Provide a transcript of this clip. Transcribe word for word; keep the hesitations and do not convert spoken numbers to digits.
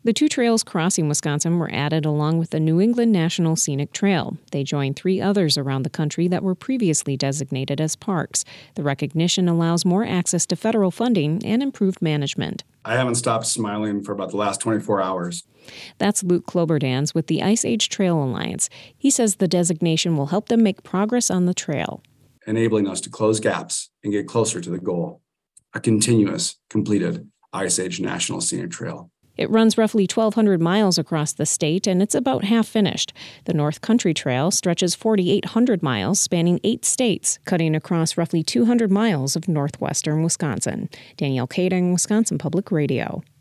The two trails crossing Wisconsin were added along with the New England National Scenic Trail. They joined three others around the country that were previously designated as parks. The recognition allows more access to federal funding and improved management. I haven't stopped smiling for about the last twenty-four hours. That's Luke Kloberdans with the Ice Age Trail Alliance. He says the designation will help them make progress on the trail, enabling us to close gaps and get closer to the goal, a continuous, completed Ice Age National Scenic Trail. It runs roughly twelve hundred miles across the state, and it's about half finished. The North Country Trail stretches four thousand eight hundred miles, spanning eight states, cutting across roughly two hundred miles of northwestern Wisconsin. Danielle Kading, Wisconsin Public Radio.